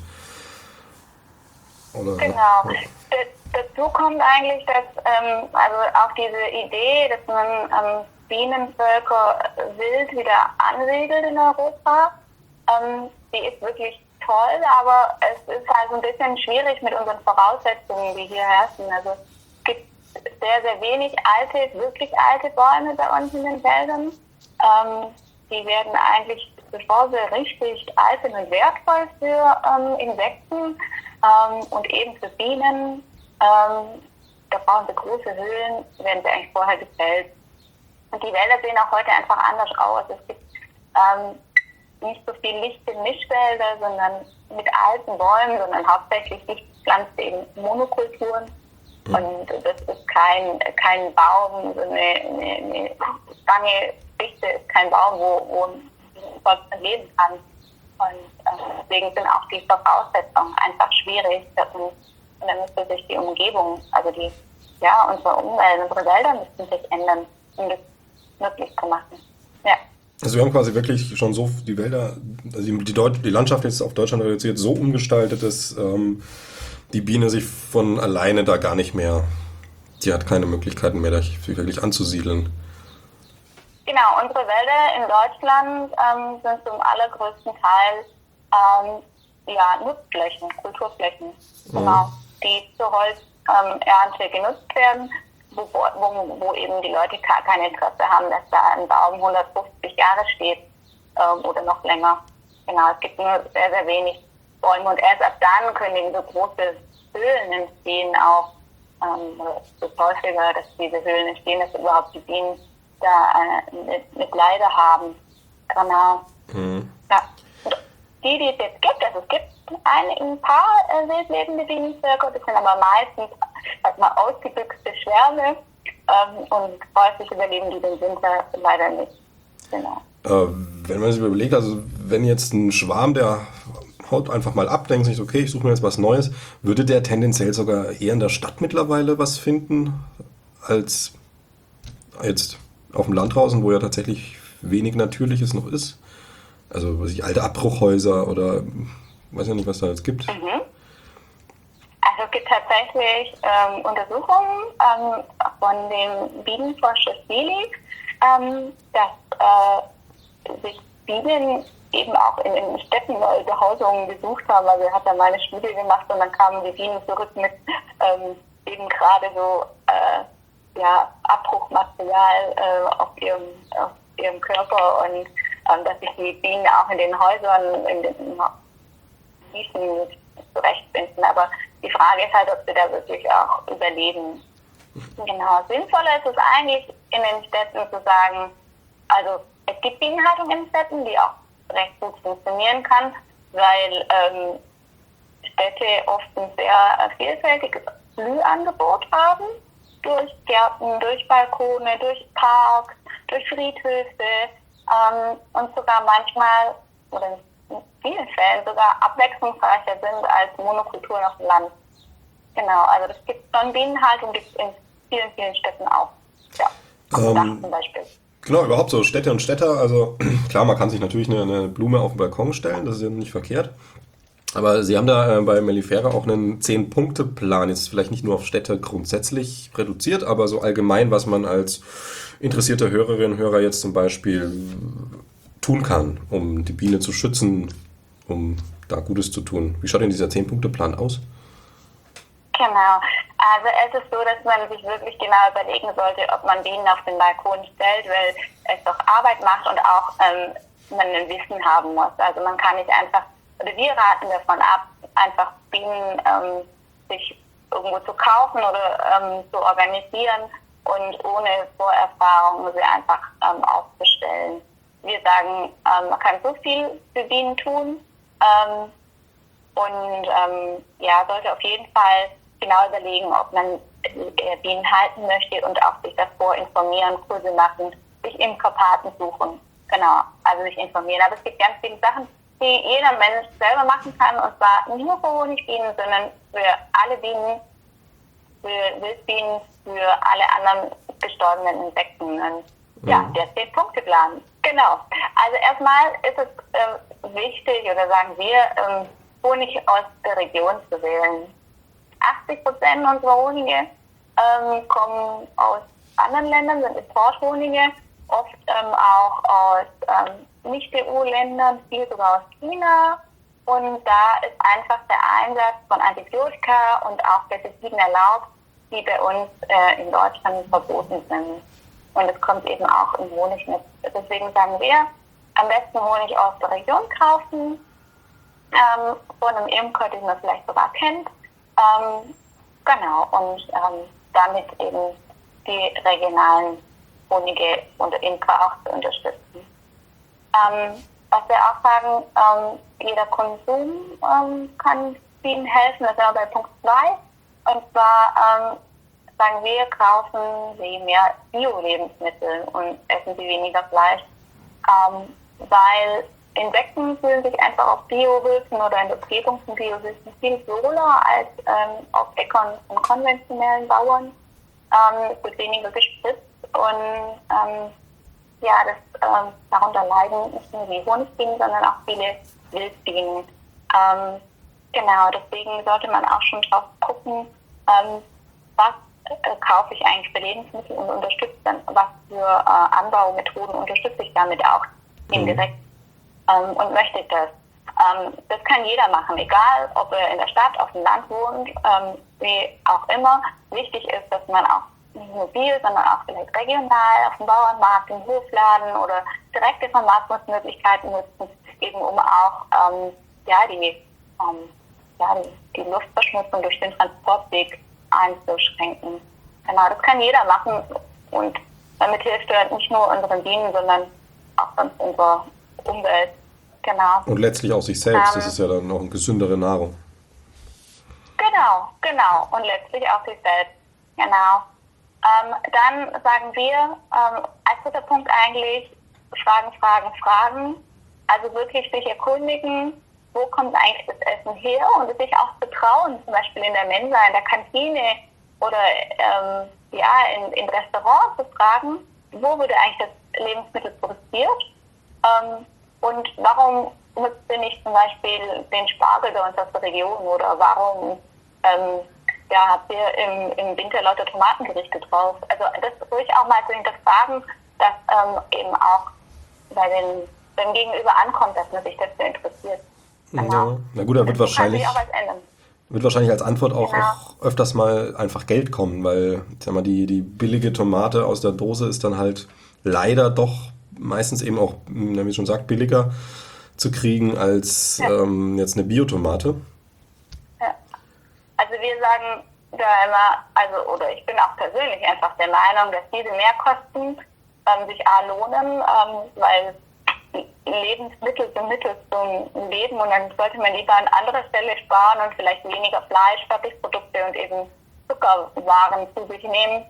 Oder, genau. Ja. Dazu kommt eigentlich, dass also auch diese Idee, dass man Bienenvölker wild wieder ansiedelt in Europa, die ist wirklich toll, aber es ist halt so ein bisschen schwierig mit unseren Voraussetzungen, die hier herrschen. Also es gibt sehr, sehr wenig wirklich alte Bäume bei uns in den Wäldern. Die werden eigentlich, bevor sie richtig alt sind und wertvoll für Insekten und eben für Bienen, da brauchen sie große Höhlen, werden sie eigentlich vorher gefällt. Und die Wälder sehen auch heute einfach anders aus. Es gibt nicht so viel lichte Mischwälder, sondern mit alten Bäumen, sondern hauptsächlich dichtgepflanzte eben Monokulturen. Und das ist kein Baum, so eine lange Fichte ist kein Baum, wo ein Volk leben kann. Und deswegen sind auch die Voraussetzungen einfach schwierig. Und dann müsste sich die Umgebung, also unsere Umwelt, unsere Wälder müssten sich ändern, um das möglich zu machen. Ja. Also wir haben quasi wirklich schon so die Wälder, also die Landschaft jetzt auf Deutschland reduziert, so umgestaltet, dass die Biene sich von alleine da gar nicht mehr, die hat keine Möglichkeiten mehr, sich wirklich anzusiedeln. Genau, unsere Wälder in Deutschland sind zum allergrößten Teil Nutzflächen, Kulturflächen, genau, die zur Holzernte genutzt werden, wo eben die Leute gar kein Interesse haben, dass da ein Baum 150 Jahre steht oder noch länger. Genau, es gibt nur sehr, sehr wenig Bäume und erst ab dann können eben so große Höhlen entstehen, auch so häufiger, dass diese Höhlen entstehen, dass überhaupt die Bienen da eine Bleibe haben. Genau. Ja. Die es jetzt gibt, also es gibt ein paar wildlebende Bienenvölker, das sind aber meistens ausgebüxte Schwärme und häufig überleben die den Winter leider nicht. Genau. Wenn man sich überlegt, also wenn jetzt ein Schwarm, der haut einfach mal ab, denkt sich, okay, ich suche mir jetzt was Neues, würde der tendenziell sogar eher in der Stadt mittlerweile was finden, als jetzt auf dem Land draußen, wo ja tatsächlich wenig Natürliches noch ist? Also alte Abbruchhäuser oder weiß ja nicht, was da jetzt gibt. Also es gibt tatsächlich Untersuchungen von dem Bienenforscher Seelig, dass sich Bienen eben auch in Städten neue Behausungen gesucht haben. Also er hat da mal eine Studie gemacht und dann kamen die Bienen zurück mit eben gerade so Abbruchmaterial auf ihrem Körper und dass sich die Bienen auch in den Häusern, in den Wiesen zurechtfinden. Aber die Frage ist halt, ob sie da wirklich auch überleben. Genau. Sinnvoller ist es eigentlich in den Städten zu sagen, also es gibt Bienenhaltung in Städten, die auch recht gut funktionieren kann, weil Städte oft ein sehr vielfältiges Blühangebot haben, durch Gärten, durch Balkone, durch Parks, durch Friedhöfe und sogar manchmal, oder in vielen Fällen sogar abwechslungsreicher sind als Monokulturen auf dem Land. Genau, also das gibt schon Bienenhaltung, gibt es in vielen, vielen Städten auch. Ja, zum Beispiel. Genau, überhaupt so Städte und Städter, also klar, man kann sich natürlich eine Blume auf den Balkon stellen, das ist ja nicht verkehrt. Aber Sie haben da bei Mellifera auch einen 10-Punkte-Plan, jetzt vielleicht nicht nur auf Städte grundsätzlich reduziert, aber so allgemein, was man als interessierter Hörerin und Hörer jetzt zum Beispiel tun kann, um die Biene zu schützen, um da Gutes zu tun. Wie schaut denn dieser 10-Punkte-Plan aus? Genau. Also es ist so, dass man sich wirklich genau überlegen sollte, ob man Bienen auf den Balkon stellt, weil es doch Arbeit macht und auch man ein Wissen haben muss. Also man kann nicht einfach oder wir raten davon ab, einfach Bienen sich irgendwo zu kaufen oder zu organisieren und ohne Vorerfahrung sie einfach aufzustellen. Wir sagen, man kann so viel für Bienen tun und sollte auf jeden Fall genau überlegen, ob man Bienen halten möchte und auch sich davor informieren, Kurse machen, sich Imkerpaten suchen. Genau, also sich informieren. Aber es gibt ganz viele Sachen, die jeder Mensch selber machen kann, und zwar nicht nur für Honigbienen, sondern für alle Bienen, für Wildbienen, für alle anderen gestorbenen Insekten. Und der 10-Punkte-Plan. Genau. Also erstmal ist es wichtig, oder sagen wir, Honig aus der Region zu wählen. 80% unserer Honige kommen aus anderen Ländern, sind Importhonige, oft auch aus Nicht-EU-Ländern, viel sogar aus China. Und da ist einfach der Einsatz von Antibiotika und auch Pestiziden erlaubt, die bei uns in Deutschland verboten sind. Und es kommt eben auch im Honig mit. Deswegen sagen wir, am besten Honig aus der Region kaufen, von einem Imker, den man vielleicht sogar kennt. Genau, und damit eben die regionalen Honige und Imker auch zu unterstützen. Was wir auch sagen, jeder Konsum kann Bienen helfen, das sind wir bei Punkt 2. Und zwar sagen wir, kaufen Sie mehr Bio-Lebensmittel und essen Sie weniger Fleisch, weil Insekten fühlen sich einfach auf Biohöfen oder in der Umgebung von Biohöfen viel wohler als auf Äckern von konventionellen Bauern. Es wird weniger gespritzt und darunter leiden nicht nur die Honigbienen, sondern auch viele Wildbienen. Genau, deswegen sollte man auch schon drauf gucken, was kaufe ich eigentlich für Lebensmittel und unterstütze dann, was für Anbaumethoden unterstütze ich damit auch indirekt und möchte das. Das kann jeder machen, egal ob er in der Stadt, auf dem Land wohnt, wie auch immer. Wichtig ist, dass man auch nicht nur bio, sondern auch vielleicht regional auf dem Bauernmarkt, im Hofladen oder direkte Vermarktungsmöglichkeiten nutzen, eben um auch die Luftverschmutzung durch den Transportweg einzuschränken. Genau, das kann jeder machen und damit hilft er nicht nur unseren Bienen, sondern auch sonst unserer Umwelt. Genau. Und letztlich auch sich selbst, das ist ja dann auch eine gesündere Nahrung. Genau. Und letztlich auch sich selbst. Genau. Dann sagen wir, als dritter Punkt eigentlich, Fragen. Also wirklich sich erkundigen, wo kommt eigentlich das Essen her und sich auch betrauen, zum Beispiel in der Mensa, in der Kantine oder in Restaurants zu fragen, wo wurde eigentlich das Lebensmittel produziert und warum nutzt ihr nicht zum Beispiel den Spargel bei uns aus der Region oder warum habt ihr im Winter lauter Tomatengerichte drauf. Also das ruhig auch mal zu hinterfragen, dass eben auch beim Gegenüber ankommt, dass man sich dafür interessiert. Genau. Ja. Na gut, da wird wahrscheinlich als Antwort auch öfters mal einfach Geld kommen, weil ich sag mal, die billige Tomate aus der Dose ist dann halt leider doch meistens eben auch, wie ich schon sagt, billiger zu kriegen als jetzt eine Biotomate. Ja. Also wir sagen da immer, oder ich bin auch persönlich einfach der Meinung, dass diese Mehrkosten sich lohnen, weil Lebensmittel sind Mittel zum Leben und dann sollte man lieber an anderer Stelle sparen und vielleicht weniger Fleisch, Fertigprodukte und eben Zuckerwaren zu sich nehmen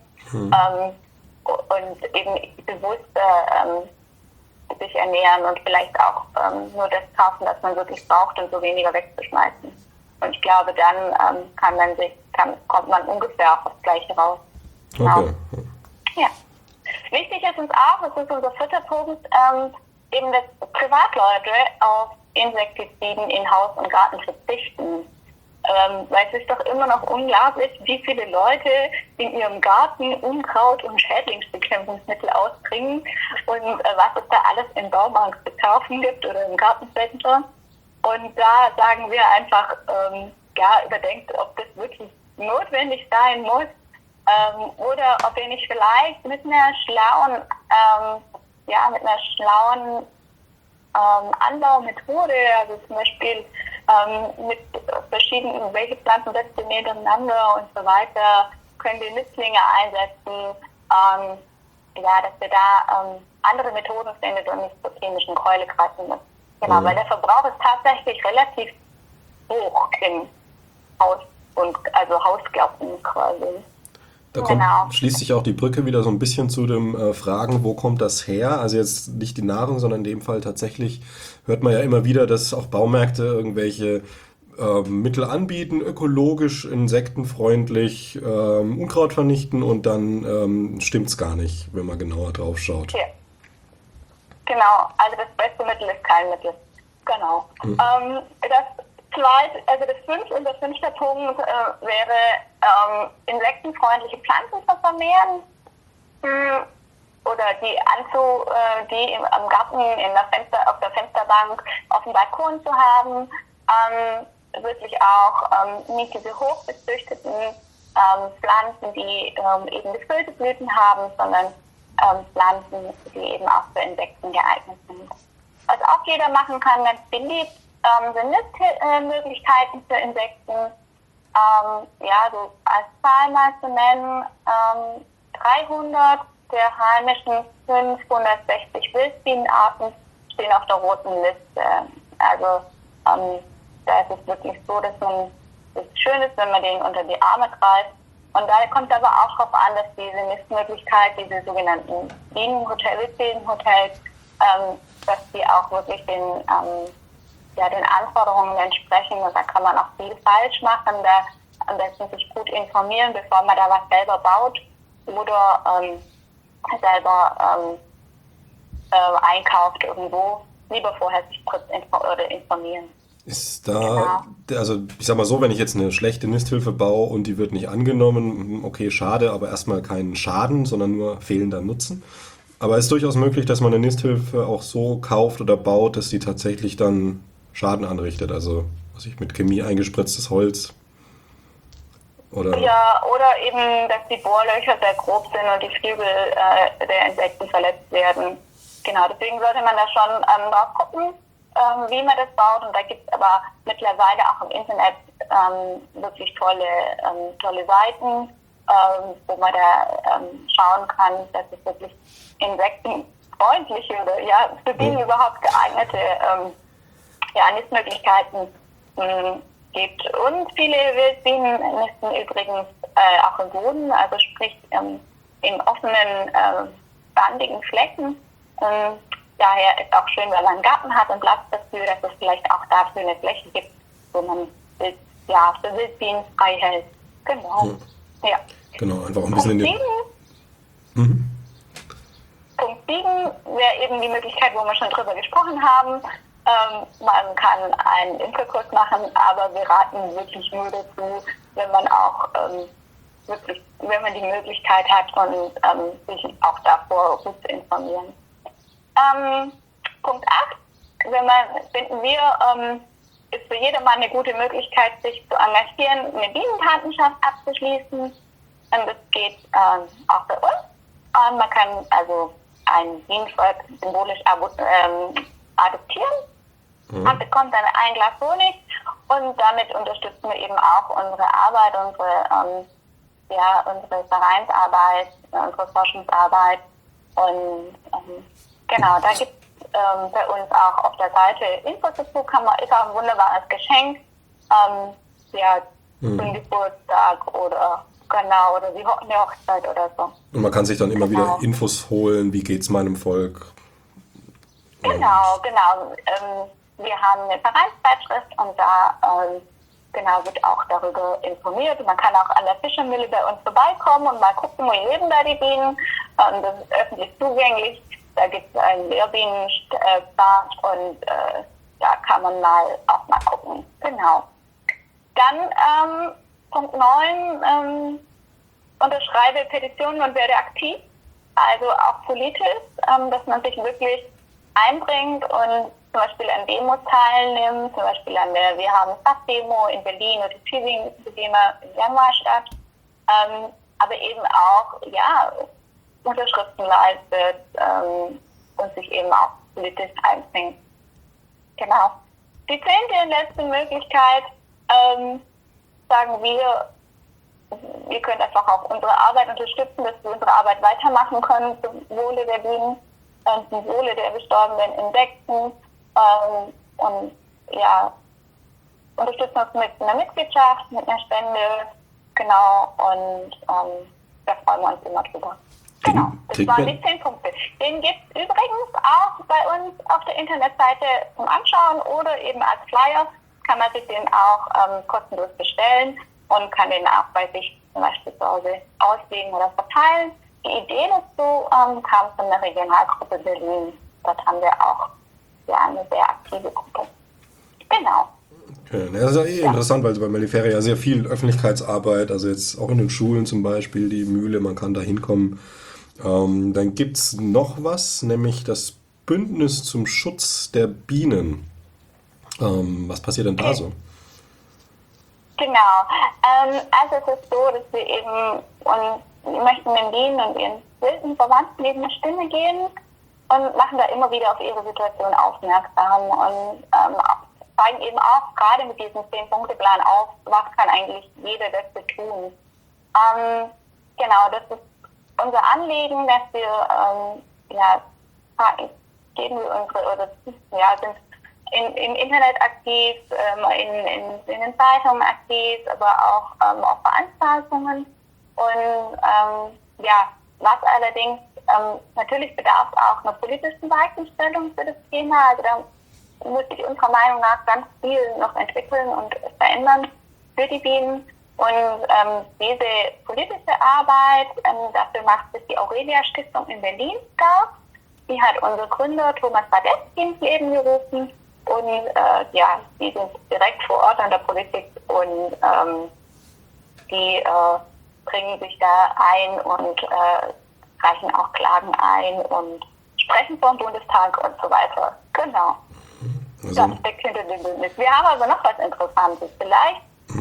und eben bewusster sich ernähren und vielleicht auch nur das kaufen, was man wirklich braucht und so weniger wegzuschmeißen. Und ich glaube, dann kommt man ungefähr auch aufs Gleiche raus. Genau. Okay. Ja. Wichtig ist uns auch, das ist unser vierter Punkt, eben, dass Privatleute auf Insektiziden in Haus und Garten verzichten. Weil es ist doch immer noch unglaublich, wie viele Leute in ihrem Garten Unkraut- und Schädlingsbekämpfungsmittel ausbringen und was es da alles im Baumarkt zu kaufen gibt oder im Gartencenter. Und da sagen wir einfach, überdenkt, ob das wirklich notwendig sein muss oder ob ihr nicht vielleicht mit einer schlauen Anbaumethode, also zum Beispiel mit verschiedenen, welche Pflanzen setzt ihr nebeneinander und so weiter, können wir Nützlinge einsetzen, dass wir da andere Methoden findet und nicht zur chemischen Keule greifen müssen. Genau, weil der Verbrauch ist tatsächlich relativ hoch in Hausgärten quasi. Schließt sich auch die Brücke wieder so ein bisschen zu dem Fragen, wo kommt das her? Also jetzt nicht die Nahrung, sondern in dem Fall tatsächlich hört man ja immer wieder, dass auch Baumärkte irgendwelche Mittel anbieten, ökologisch, insektenfreundlich, Unkraut vernichten und dann stimmt's gar nicht, wenn man genauer drauf schaut. Ja. Genau, also das beste Mittel ist kein Mittel. Genau. Unser fünfter Punkt wäre, insektenfreundliche Pflanzen zu vermehren oder die am Garten auf der Fensterbank auf dem Balkon zu haben. Wirklich auch nicht diese hochbezüchteten Pflanzen, die eben gefüllte Blüten haben, sondern Pflanzen, die eben auch für Insekten geeignet sind. Was auch jeder machen kann, ganz beliebt, sind Nistmöglichkeiten für Insekten. So als Zahl mal zu nennen, 300 der heimischen 560 Wildbienenarten stehen auf der roten Liste. Also da ist es wirklich so, dass es schön ist, wenn man denen unter die Arme greift. Und da kommt aber auch darauf an, dass diese Nistmöglichkeit, diese sogenannten Wildbienenhotels, dass die auch wirklich den Anforderungen entsprechen. Und da kann man auch viel falsch machen. Da am besten sich gut informieren, bevor man da was selber baut oder selber einkauft irgendwo. Lieber vorher sich kurz informieren. Ist da, also ich sag mal so, wenn ich jetzt eine schlechte Nisthilfe baue und die wird nicht angenommen, okay, schade, aber erstmal keinen Schaden, sondern nur fehlender Nutzen. Aber es ist durchaus möglich, dass man eine Nisthilfe auch so kauft oder baut, dass die tatsächlich dann Schaden anrichtet. Also, was ich mit Chemie eingespritztes Holz. Oder eben, dass die Bohrlöcher sehr grob sind und die Flügel der Insekten verletzt werden. Genau, deswegen sollte man da schon drauf gucken, wie man das baut. Und da gibt es aber mittlerweile auch im Internet wirklich tolle Seiten, wo man da schauen kann, dass es wirklich insektenfreundliche oder für Bienen überhaupt geeignete Nistmöglichkeiten gibt. Und viele Wildbienen nisten übrigens auch im Boden, also sprich in offenen, sandigen Flecken. Daher ist auch schön, wenn man einen Garten hat und Platz dafür, dass es vielleicht auch dafür eine Fläche gibt, wo man für Wildbienen frei hält. Genau. Ja. Genau, einfach ein bisschen in den... Punkt 7 wäre eben die Möglichkeit, wo wir schon drüber gesprochen haben. Man kann einen Imkerkurs machen, aber wir raten wirklich nur dazu, wenn man auch wenn man die Möglichkeit hat und sich auch davor gut zu informieren. Punkt 8, finden wir, ist für jedermann eine gute Möglichkeit, sich zu engagieren, eine Bienenpatenschaft abzuschließen. Und das geht auch bei uns. Man kann also ein Bienenvolk symbolisch adoptieren. Man bekommt dann ein Glas Honig und damit unterstützen wir eben auch unsere Arbeit, unsere Vereinsarbeit, unsere Forschungsarbeit. Und genau, da gibt es bei uns auch auf der Seite Infos dazu, ist auch ein wunderbares Geschenk, zum Geburtstag oder wie eine Hochzeit oder so. Und man kann sich dann immer wieder Infos holen, wie geht's meinem Volk. Genau. Wir haben eine Vereinszeitschrift und da wird auch darüber informiert. Man kann auch an der Fischermühle bei uns vorbeikommen und mal gucken, wie leben da die Bienen. Das ist öffentlich zugänglich. Da gibt es einen Lehrbienenpfad und da kann man auch mal gucken. Genau. Dann Punkt 9, unterschreibe Petitionen und werde aktiv. Also auch politisch, dass man sich wirklich einbringt und zum Beispiel an Demos teilnimmt, zum Beispiel wir haben eine Stadtdemo in Berlin oder Tübingen, die immer im Januar statt, aber eben auch, Unterschriften leistet und sich eben auch politisch einbringt. Genau. Die 10. und letzte Möglichkeit, sagen wir können einfach auch unsere Arbeit unterstützen, dass wir unsere Arbeit weitermachen können zum Wohle der Bienen, zum Wohle der bestorbenen Insekten und ja, unterstützen uns mit einer Mitgliedschaft, mit einer Spende, genau, und da freuen wir uns immer drüber. Genau, das waren die 10 Punkte. Den gibt es übrigens auch bei uns auf der Internetseite zum Anschauen oder eben als Flyer kann man sich den auch kostenlos bestellen und kann den auch bei sich zum Beispiel zu Hause auslegen oder verteilen. Die Idee dazu kam von der Regionalgruppe Berlin. Dort haben wir auch eine sehr aktive Gruppe. Genau. Okay. Das ist ja interessant, weil bei Mellifera ja sehr viel Öffentlichkeitsarbeit, also jetzt auch in den Schulen zum Beispiel, die Mühle, man kann da hinkommen. Dann gibt es noch was, nämlich das Bündnis zum Schutz der Bienen. Was passiert denn da so? Genau. Also es ist so, dass wir eben möchten den Bienen und ihren wilden Verwandten eben eine Stimme geben und machen da immer wieder auf ihre Situation aufmerksam und zeigen eben auch gerade mit diesem 10-Punkte-Plan auf, was kann eigentlich jeder dafür tun. Genau, das ist unser Anliegen, dass wir geben wir unsere oder sind im Internet aktiv, in den Zeitungen aktiv, aber auch auf Veranstaltungen. Und was allerdings natürlich bedarf auch einer politischen Weichenstellung für das Thema. Also da muss sich unserer Meinung nach ganz viel noch entwickeln und verändern für die Bienen. Und diese politische Arbeit, dafür macht sich die Aurelia Stiftung in Berlin stark. Die hat unser Gründer Thomas Radetzky ins Leben gerufen. Und die sind direkt vor Ort an der Politik und die bringen sich da ein und reichen auch Klagen ein und sprechen vor dem Bundestag und so weiter. Genau. Also, das steckt hinter dem Bündnis. Wir haben aber noch was Interessantes. Vielleicht,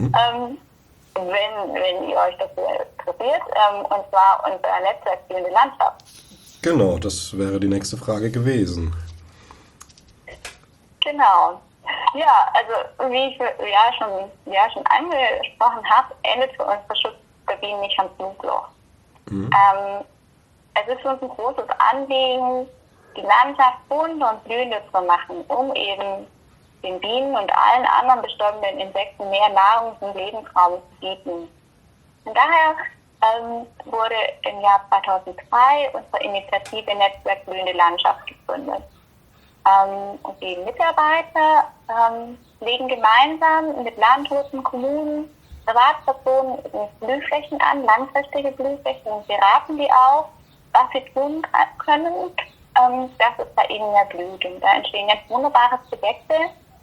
wenn ihr euch dafür interessiert, und zwar unser Netzwerk Blühende Landschaft. genau, das wäre die nächste Frage gewesen. Genau. Ja, also wie ich schon angesprochen habe, endet für uns der Schutz der Bienen nicht am Flugloch. Es ist uns ein großes Anliegen, die Landschaft bunt und blühender zu machen, um eben den Bienen und allen anderen bestorbenen Insekten mehr Nahrungs- und Lebensraum zu bieten. Und daher wurde im Jahr 2003 unsere Initiative Netzwerk Blühende Landschaft gegründet. Und die Mitarbeiter legen gemeinsam mit Landwirten, Kommunen, Privatpersonen Blühflächen an, langfristige Blühflächen, und beraten die auch, was sie tun können, dass es bei ihnen mehr blüht. Und da entstehen jetzt wunderbare Projekte,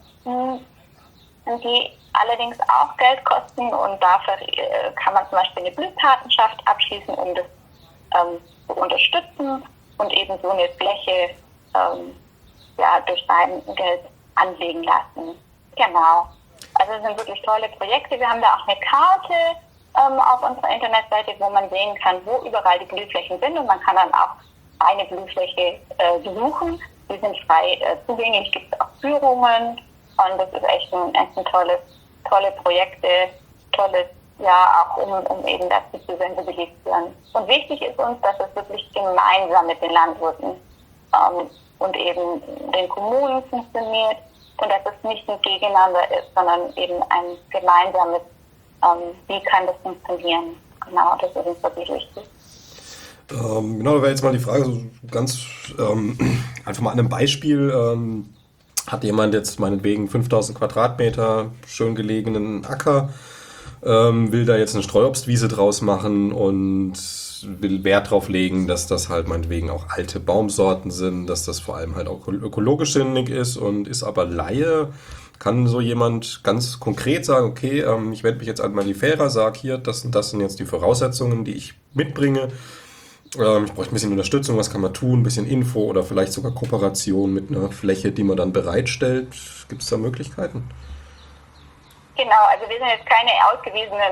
die allerdings auch Geld kosten, und dafür kann man zum Beispiel eine Blühpatenschaft abschließen, um das zu unterstützen und eben so eine Fläche durch sein Geld anlegen lassen. Genau. Also es sind wirklich tolle Projekte. Wir haben da auch eine Karte auf unserer Internetseite, wo man sehen kann, wo überall die Blühflächen sind, und man kann dann auch eine Blühfläche besuchen. Die sind frei zugänglich, gibt es auch Führungen, und das ist echt ein tolle Projekte, auch um eben dazu zu sensibilisieren. Und wichtig ist uns, dass es wirklich gemeinsam mit den Landwirten und eben den Kommunen funktioniert, und dass es nicht ein Gegeneinander ist, sondern eben ein gemeinsames, wie kann das funktionieren. Genau, das ist uns wirklich wichtig. Genau, da wäre jetzt mal die Frage, so ganz einfach mal an einem Beispiel. Hat jemand jetzt meinetwegen 5000 Quadratmeter schön gelegenen Acker, will da jetzt eine Streuobstwiese draus machen und will Wert drauf legen, dass das halt meinetwegen auch alte Baumsorten sind, dass das vor allem halt auch ökologisch sinnig ist, und ist aber Laie. Kann so jemand ganz konkret sagen, okay, ich wende mich jetzt an Mellifera, sage hier, das und das sind jetzt die Voraussetzungen, die ich mitbringe. Ich bräuchte ein bisschen Unterstützung, was kann man tun, ein bisschen Info oder vielleicht sogar Kooperation mit einer Fläche, die man dann bereitstellt. Gibt es da Möglichkeiten? Genau, also wir sind jetzt keine ausgewiesenen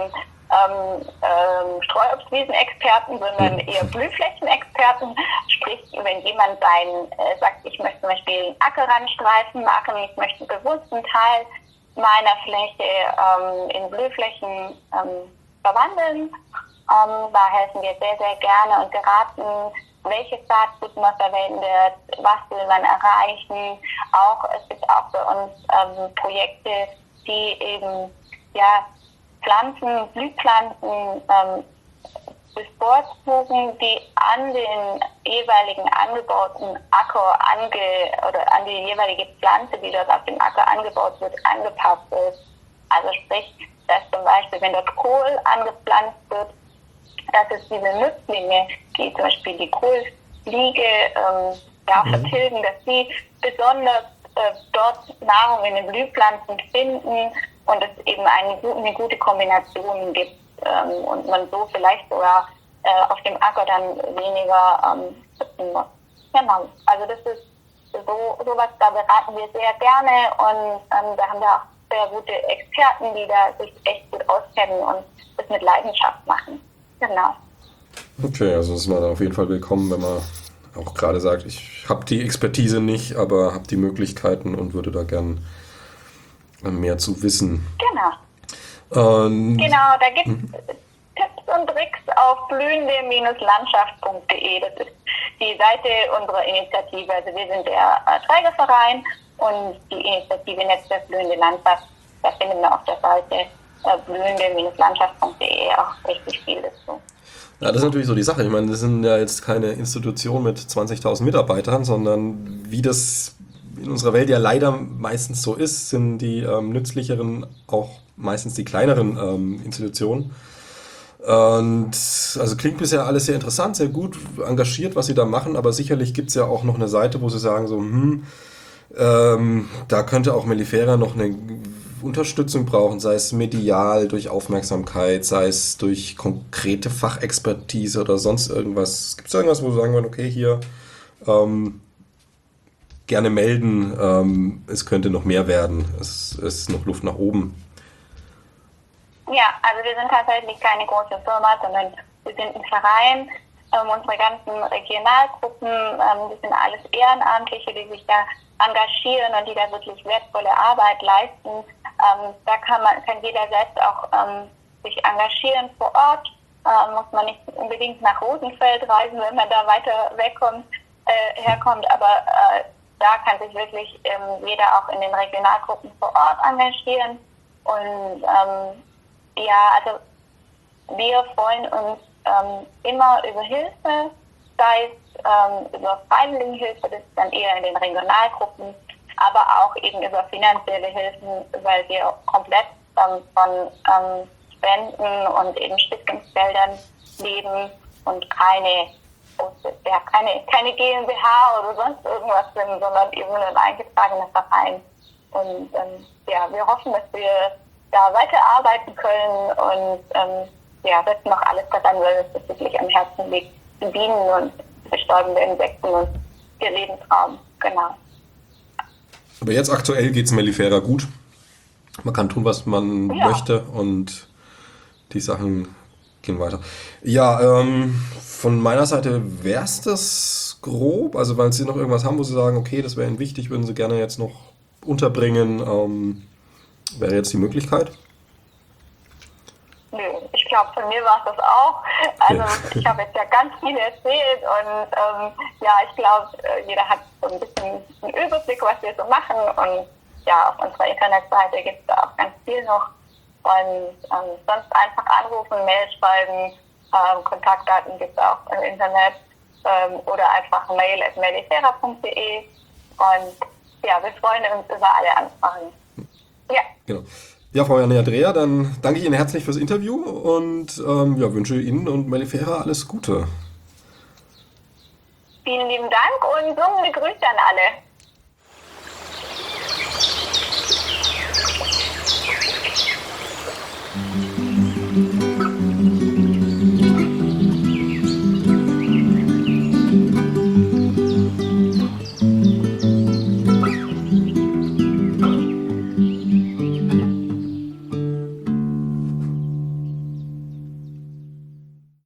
Streuobstwiesen-Experten, sondern eher Blühflächenexperten. Sprich, wenn jemand sagt, ich möchte zum Beispiel einen Ackerrandstreifen machen, ich möchte einen bewussten Teil meiner Fläche in Blühflächen verwandeln, da helfen wir sehr, sehr gerne und beraten, welches Saatgut man verwendet, was will man erreichen. Es gibt auch bei uns Projekte, die eben Blühpflanzen bevorzugen, die an den jeweiligen angebauten Acker oder an die jeweilige Pflanze, die dort auf dem Acker angebaut wird, angepasst ist. Also sprich, dass zum Beispiel, wenn dort Kohl angepflanzt wird, dass es diese Nützlinge, die zum Beispiel die Kohlfliege vertilgen, dass sie besonders dort Nahrung in den Blühpflanzen finden und es eben eine gute Kombination gibt und man so vielleicht sogar auf dem Acker dann weniger schützen muss. Genau, also das ist sowas, da beraten wir sehr gerne und da haben wir auch sehr gute Experten, die da sich echt gut auskennen und das mit Leidenschaft machen. Genau. Okay, also ist man dann auf jeden Fall willkommen, wenn man auch gerade sagt, ich habe die Expertise nicht, aber habe die Möglichkeiten und würde da gern mehr zu wissen. Genau. Genau, da gibt es Tipps und Tricks auf blühende-landschaft.de. Das ist die Seite unserer Initiative. Also wir sind der Trägerverein und die Initiative Netzwerk Blühende Landschaft. Da finden wir auf der Seite blühende-landschaft.de auch richtig viel dazu. Ja, das ist natürlich so die Sache. Ich meine, das sind ja jetzt keine Institution mit 20.000 Mitarbeitern, sondern wie das in unserer Welt ja leider meistens so ist, sind die nützlicheren auch meistens die kleineren Institutionen. Und also klingt bisher alles sehr interessant, sehr gut engagiert, was sie da machen, aber sicherlich gibt es ja auch noch eine Seite, wo sie sagen so, da könnte auch Mellifera noch eine Unterstützung brauchen, sei es medial, durch Aufmerksamkeit, sei es durch konkrete Fachexpertise oder sonst irgendwas. Gibt es irgendwas, wo Sie sagen würden, okay, hier gerne melden, es könnte noch mehr werden, es ist noch Luft nach oben? Ja, also wir sind tatsächlich keine große Firma, sondern wir sind ein Verein. Unsere ganzen Regionalgruppen, das sind alles Ehrenamtliche, die sich da engagieren und die da wirklich wertvolle Arbeit leisten. Da kann jeder selbst auch sich engagieren vor Ort. Muss man nicht unbedingt nach Rosenfeld reisen, wenn man da weiter herkommt, aber da kann sich wirklich jeder auch in den Regionalgruppen vor Ort engagieren. Und also wir freuen uns immer über Hilfe, sei es über Freiwilligenhilfe, das ist dann eher in den Regionalgruppen, aber auch eben über finanzielle Hilfen, weil wir komplett von Spenden und eben Stiftungsgeldern leben und keine GmbH oder sonst irgendwas sind, sondern eben ein eingetragener Verein. Und wir hoffen, dass wir da weiterarbeiten können und setzen noch alles daran, weil es wirklich am Herzen liegt, die Bienen und bestäubende Insekten und ihr Lebensraum. Genau. Aber jetzt aktuell geht es Mellifera gut. Man kann tun, was man möchte und die Sachen gehen weiter. Ja, von meiner Seite wäre es das grob. Also, weil Sie noch irgendwas haben, wo Sie sagen, okay, das wäre Ihnen wichtig, würden Sie gerne jetzt noch unterbringen, wäre jetzt die Möglichkeit? Nö, ich glaube, von mir war es das auch. Also ich habe jetzt ja ganz viel erzählt und ich glaube, jeder hat so ein bisschen einen Überblick, was wir so machen und auf unserer Internetseite gibt es da auch ganz viel noch und sonst einfach anrufen, Mail schreiben, Kontaktdaten gibt es auch im Internet oder einfach mail@mellifera.de und wir freuen uns über alle Anfragen. Ja. Genau. Ja, Frau Andrea, dann danke ich Ihnen herzlich fürs Interview und wünsche Ihnen und Mellifera alles Gute. Vielen lieben Dank und sungende Grüße an alle.